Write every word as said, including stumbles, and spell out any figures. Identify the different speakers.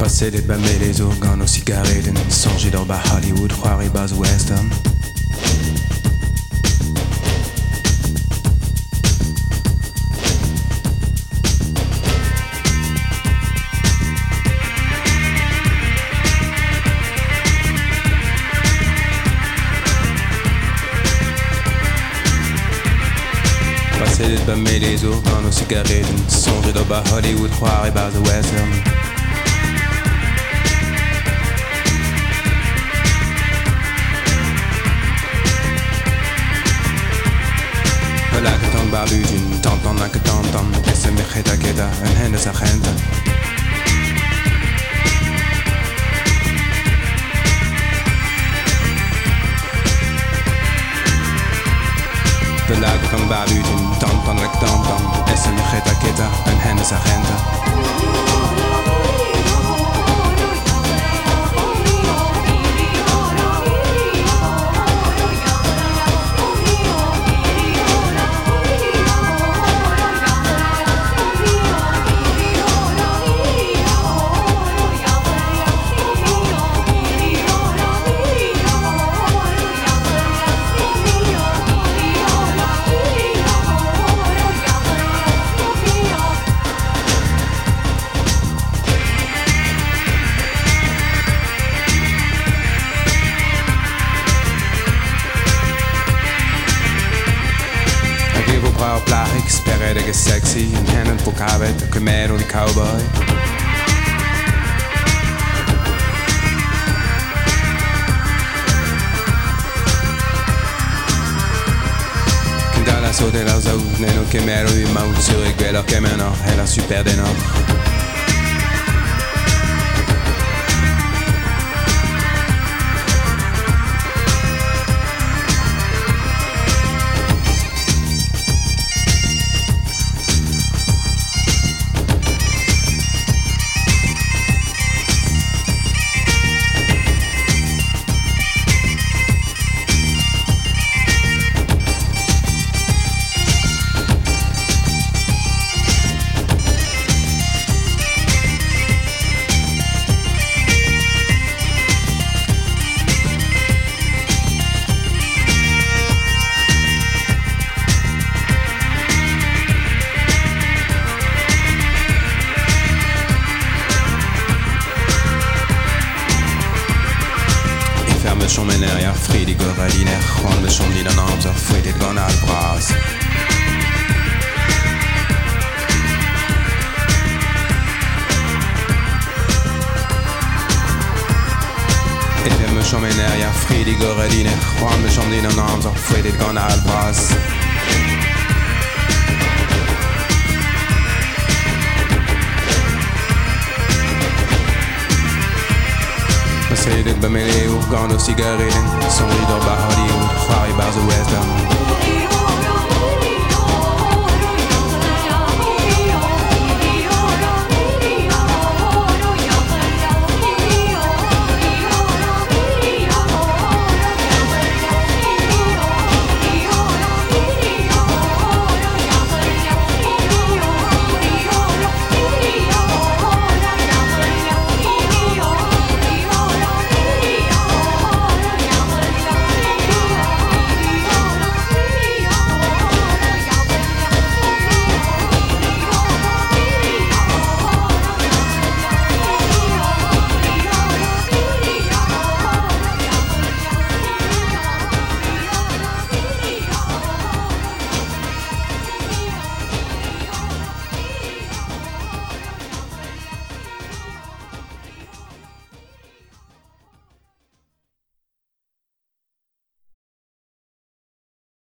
Speaker 1: Passedet bei mir so gano Zigaretten, songe doch bei Hollywood, Juari Buzz Western. Passedet bei mir so gano Zigaretten, songe doch bei Hollywood, Juari Buzz Western. Lekker dan babuutjen, tantan lekker tantan. Is er meer geta geta, een hendes agenten. De lekker dan babuutjen, tantan lekker tantan. Is er meer geta geta, een hendes agenten. Plaag, sperredig is sexy. En hen voor kabet, de Camaro die cowboy. Kindala sauter leurs autres, neno Camaro y maud sur igual leur Camaro, elle a super des nord. Schon min är jag fridig och radin är skön med som dina namn så fridigt går allt bra. Eftersom som min är jag fridig och radin är skön med som dina namn så fridigt går allt bra. Passedet bij mij leeuw, gano sigaretten. Songe door bij Hollywood, Juari Buzz Western.